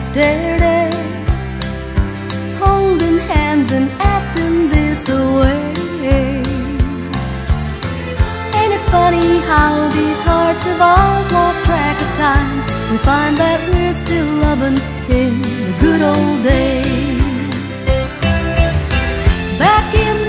yesterday, holding hands and acting this way. Ain't it funny how these hearts of ours lost track of time? We find that we're still loving in the good old days. Back in